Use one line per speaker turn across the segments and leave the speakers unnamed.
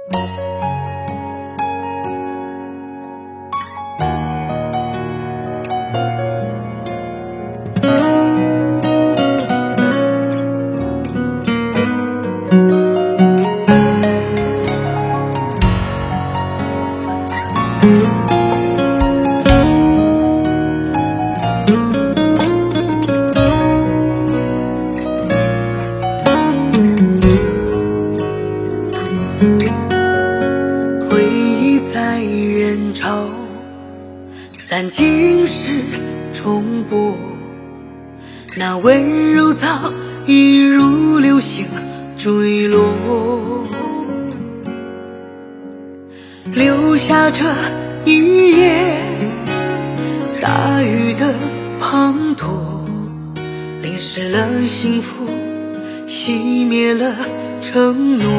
回忆在人潮散尽时重播，那温柔早已如流星坠落，留下这一夜大雨的滂沱，淋湿了幸福，熄灭了承诺。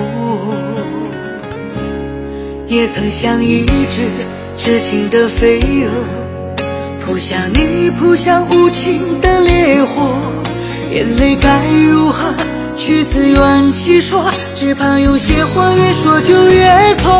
也曾像一只痴情的飞蛾，扑向你，扑向无情的烈火，眼泪该如何去自圆其说，只怕有些话越说就越错。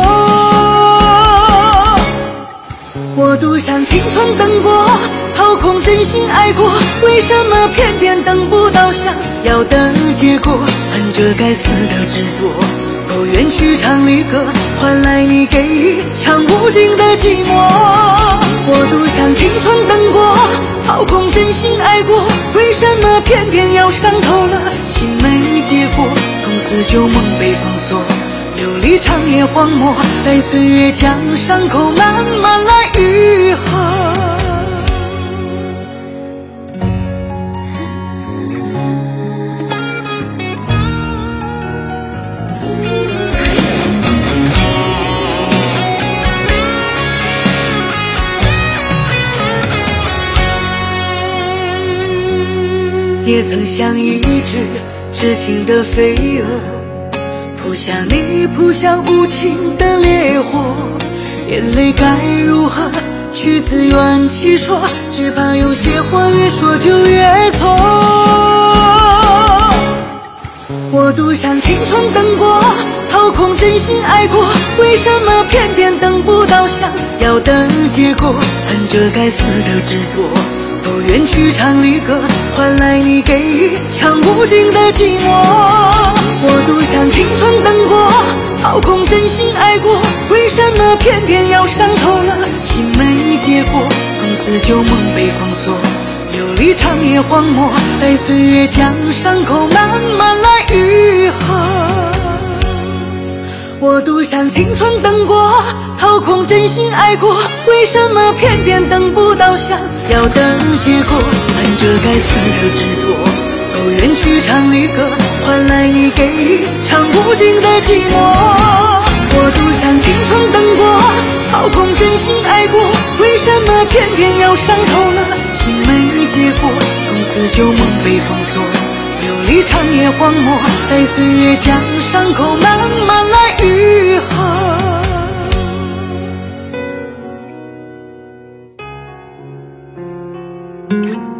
我赌上青春等过，掏空真心爱过，为什么偏偏等不到想要的结果？恨这该死的执着，不愿去唱离歌，换来你给一场无尽的寂寞。我赌上青春等过，掏空真心爱过，为什么偏偏要伤透了心没结果？从此就梦被封锁，流离长夜荒漠，待岁月将伤口慢慢来愈合。也曾像一只痴情的飞蛾，扑向你，扑向无情的烈火，眼泪该如何去自圆其说，只怕有些话越说就越错。我赌上青春等过，掏空真心爱过，为什么偏偏等不到想要的结果？恨这该死的执着，不愿去唱离歌，换来你给一场无尽的寂寞。我赌上青春等过，掏空真心爱过，为什么偏偏要伤透了心没结果？从此就梦被封锁，流离长夜荒漠，待岁月将伤口慢慢来愈合。我赌上青春等过，掏空真心爱过，为什么偏偏等不到想要的结果？恨这该死的执着，不愿去唱离歌，换来你给一场无尽的寂寞。我赌上青春等过，掏空真心爱过，为什么偏偏要伤透了心没结果？从此就梦被封锁，流离长夜荒漠，待岁月将伤口慢慢来愈合。